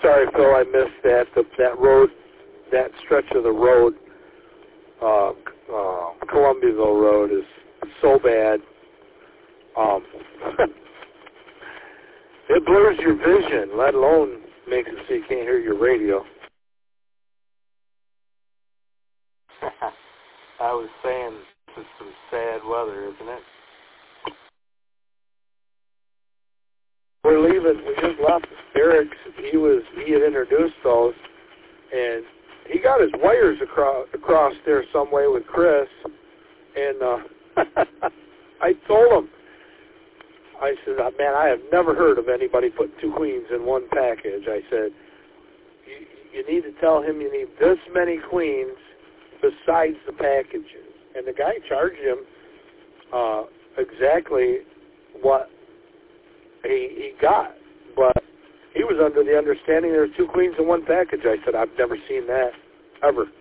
sorry, Phil, I missed that. That road, that stretch of the road, Columbiaville Road, is so bad. It blurs your vision, let alone makes it so you can't hear your radio. I was saying this is some sad weather, isn't it? We're leaving. We just left Eric's. He had introduced those, and he got his wires across there some way with Chris. And I told him, I said, man, I have never heard of anybody putting 2 queens in one package. I said, you need to tell him you need this many queens besides the packages. And the guy charged him exactly what he got. But he was under the understanding there was 2 queens in one package. I said, I've never seen that, ever.